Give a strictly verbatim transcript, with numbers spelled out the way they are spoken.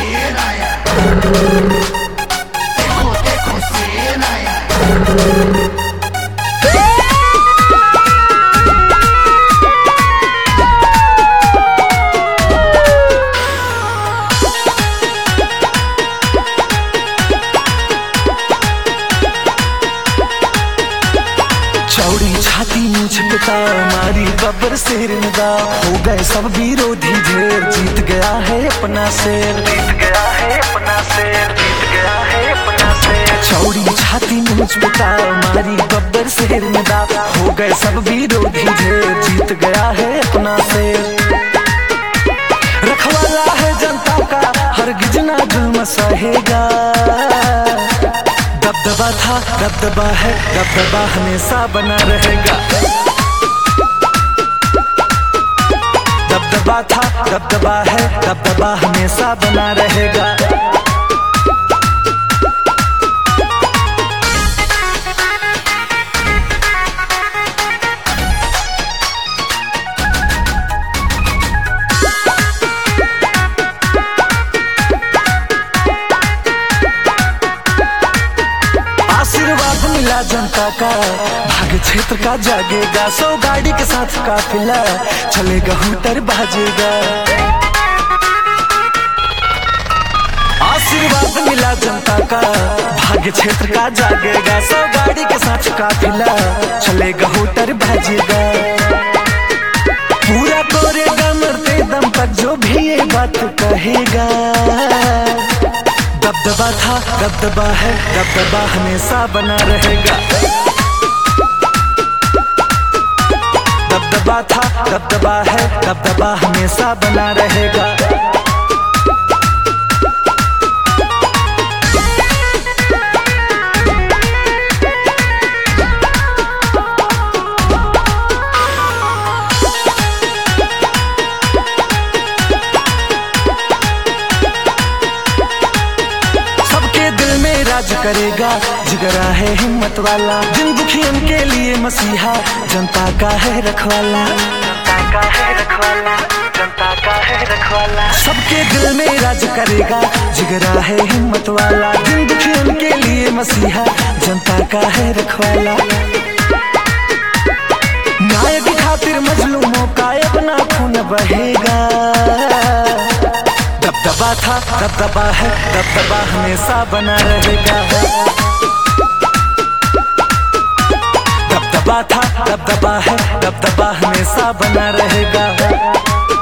Senaia. Teco, teco, Senaia. चौड़ी छाती मूछ पिता मारी बब्बर शेर निदा हो गए सब विरोधी ढेर जीत गया है अपना शेर जीत गया है अपना शेर जीत गया है अपना शेर चौड़ी छाती मूछ पिता मारी बब्बर शेर निदा हो गए सब विरोधी ढेर जीत गया है अपना शेर रखवाला है जनता का हरगिज ना जुल्म सहेगा दबदबा था दबदबा है दबदबा हमेशा बना रहेगा दबदबा था दबदबा है दबदबा हमेशा बना रहेगा। आशीर्वाद मिला जनता का भाग्य क्षेत्र का जागेगा सौ गाड़ी के साथ काफिला चलेगा हूटर बाजेगा। आशीर्वाद मिला जनता का भाग्य क्षेत्र का जागेगा सौ गाड़ी के साथ काफिला चलेगा हूटर बाजेगा। पूरा करेगा मरते दम तक जो भी ये बात कहेगा दबदबा था दबदबा है दबदबा हमेशा बना रहेगा दबदबा था दबदबा है दबदबा हमेशा बना रहेगा। राज करेगा जिगरा है हिम्मत वाला जिन दुखियन के लिए मसीहा जनता का है रखवाला जनता का है रखवाला जनता का है रखवाला सबके दिल में राज करेगा जिगरा है हिम्मत वाला जिन दुखियन के लिए मसीहा जनता का है रखवाला न्याय की खातिर मजलूमों का अपना खून बहेगा दबदबा था दबदबा है दबदबा हमेशा बना रहेगा दबदबा था दबदबा है दबदबा हमेशा बना रहेगा।